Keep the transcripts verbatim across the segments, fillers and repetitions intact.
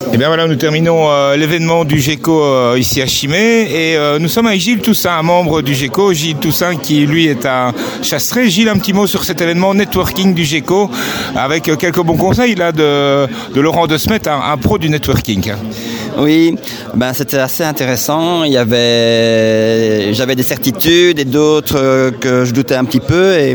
Et bien voilà, nous terminons euh, l'événement du GECO euh, ici à Chimay et euh, nous sommes avec Gilles Toussaint, un membre du GECO. Gilles Toussaint qui lui est à Chastré. Gilles, un petit mot sur cet événement networking du GECO avec euh, quelques bons conseils là de, de Laurent De Smet, un, un pro du networking. Oui, ben c'était assez intéressant. Il y avait, j'avais des certitudes et d'autres que je doutais un petit peu et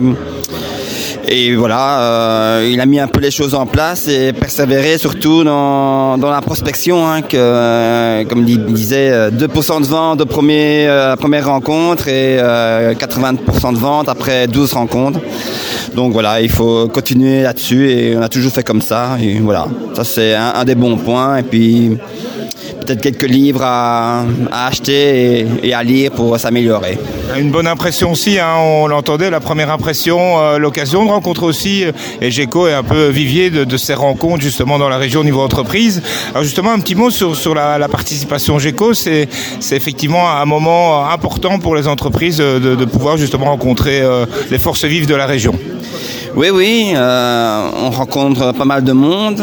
Et voilà, euh, il a mis un peu les choses en place et persévéré surtout dans, dans la prospection, hein, que, euh, comme il disait, deux pour cent de vente au premier, euh, la première rencontre et euh, quatre-vingts pour cent de vente après douze rencontres. Donc voilà, il faut continuer là-dessus et on a toujours fait comme ça. Et voilà, ça c'est un, un des bons points. Et puis peut-être quelques livres à, à acheter et, et à lire pour s'améliorer. Une bonne impression aussi, hein, on l'entendait, la première impression, euh, l'occasion de rencontrer aussi, et GECO est un peu vivier de, de ces rencontres justement dans la région au niveau entreprise. Alors justement, un petit mot sur, sur la, la participation GECO, c'est, c'est effectivement un moment important pour les entreprises de, de pouvoir justement rencontrer euh, les forces vives de la région. Oui, oui, euh, on rencontre pas mal de monde.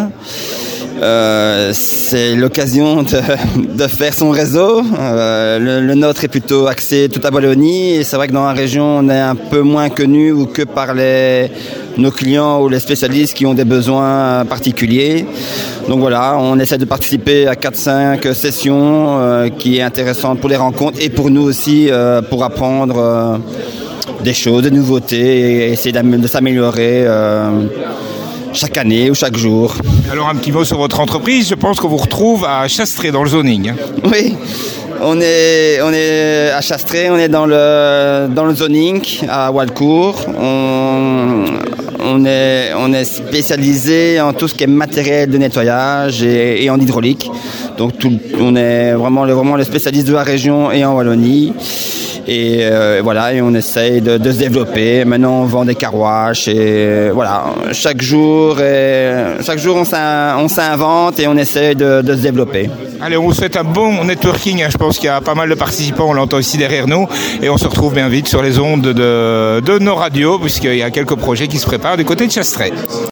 Euh, c'est l'occasion de, de faire son réseau. Euh, le, le nôtre est plutôt axé toute la Wallonie et c'est vrai que dans la région on est un peu moins connu ou que par les, nos clients ou les spécialistes qui ont des besoins particuliers. Donc voilà, on essaie de participer à quatre cinq sessions euh, qui est intéressante pour les rencontres et pour nous aussi euh, pour apprendre euh, des choses, des nouveautés et essayer de s'améliorer euh, chaque année ou chaque jour. Alors un petit mot sur votre entreprise, je pense qu'on vous retrouve à Chastré dans le zoning. Oui, on est, on est à Chastré, on est dans le, dans le zoning à Walcourt. On, on, est, on est spécialisé en tout ce qui est matériel de nettoyage et, et en hydraulique. Donc tout, on est vraiment, vraiment les spécialistes de la région et en Wallonie. Et euh, voilà, et on essaye de, de se développer. Maintenant, on vend des carouaches et voilà, chaque jour, et, chaque jour, on, s'in, on s'invente et on essaye de, de se développer. Allez, on vous souhaite un bon networking. Hein. Je pense qu'il y a pas mal de participants, on l'entend ici derrière nous, et on se retrouve bien vite sur les ondes de, de nos radios, puisqu'il y a quelques projets qui se préparent du côté de Chastré.